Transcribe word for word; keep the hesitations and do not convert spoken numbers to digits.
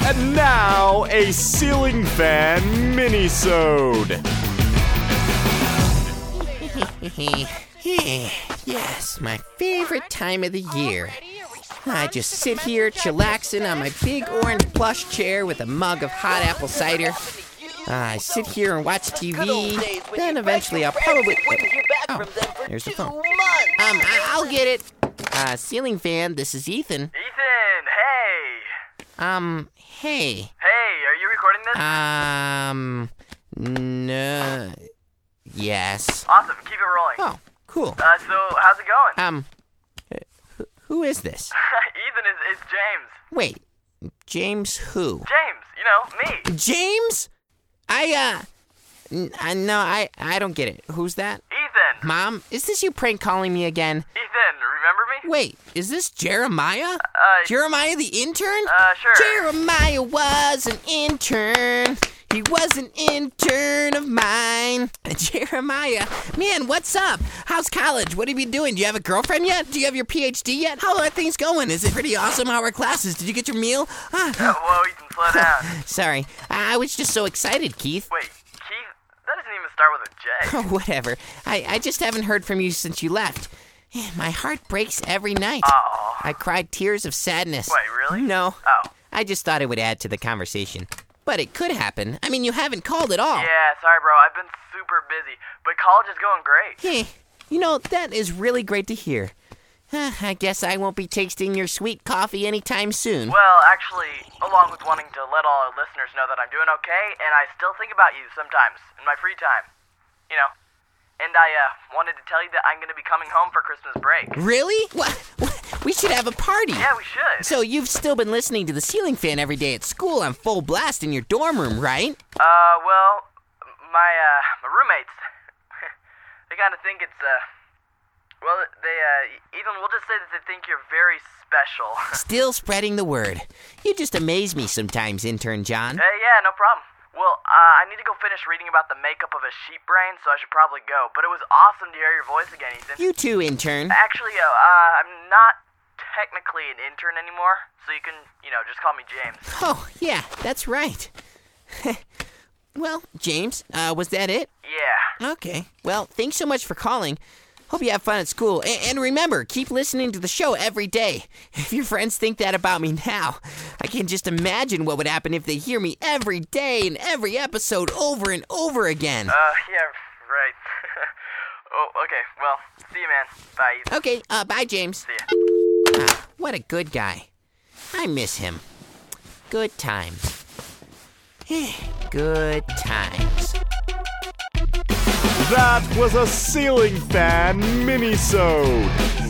And now, a Ceiling Fan mini-sode. Yes, my favorite time of the year. I just sit here chillaxing on my big orange plush chair with a mug of hot apple cider. Uh, I sit here and watch T V. Then eventually I'll probably... Oh, there's the phone. Um, I- I'll get it. Uh, Ceiling Fan, this is Ethan. Ethan, hey. Um, hey. Hey, are you recording this? Um, no... Yes. Awesome, keep it rolling. Oh, cool. Uh, so, how's it going? Um, who, who is this? Ethan, is it's James. Wait, James who? James, you know, me. James? I, uh, n- I, no, I, I don't get it. Who's that? Ethan. Mom, is this you prank calling me again? Ethan, remember me? Wait, is this Jeremiah? Uh, Jeremiah the intern? Uh, sure. Jeremiah was an intern. He was an intern of mine. Jeremiah, man, what's up? How's college? What have you been doing? Do you have a girlfriend yet? Do you have your P H D yet? How are things going? Is it pretty awesome? How are classes? Did you get your meal? Ah. Uh, whoa, Ethan, slow down. Sorry, I was just so excited, Keith. Wait, Keith? That doesn't even start with a J. Oh, whatever. I, I just haven't heard from you since you left. My heart breaks every night. Oh. I cried tears of sadness. Wait, really? No. Oh. I just thought it would add to the conversation. But it could happen. I mean, you haven't called at all. Yeah, sorry, bro. I've been super busy. But college is going great. Hey, you know, that is really great to hear. Huh, I guess I won't be tasting your sweet coffee anytime soon. Well, actually, along with wanting to let all our listeners know that I'm doing okay, and I still think about you sometimes in my free time. You know. And I uh, wanted to tell you that I'm going to be coming home for Christmas break. Really? What? What? We should have a party. Yeah, we should. So you've still been listening to the Ceiling Fan every day at school on full blast in your dorm room, right? Uh, well, my, uh, my roommates, they kind of think it's, uh, well, they, uh, even, we'll just say that they think you're very special. Still spreading the word. You just amaze me sometimes, Intern John. Uh, yeah, no problem. Well, uh, I need to go finish reading about the makeup of a sheep brain, so I should probably go. But it was awesome to hear your voice again, Ethan. You too, Intern. Actually, uh, uh, I'm not technically an intern anymore, so you can, you know, just call me James. Oh, yeah, that's right. Well, James, uh, was that it? Yeah. Okay. Well, thanks so much for calling. Hope you have fun at school. A- and remember, keep listening to the show every day. If your friends think that about me now, I can just imagine what would happen if they hear me every day in every episode over and over again. Uh, yeah, right. Oh, okay. Well, see you, man. Bye, Ethan. Okay, uh, bye, James. See ya. Ah, what a good guy. I miss him. Good times. Good times. That was a Ceiling Fan mini-sode.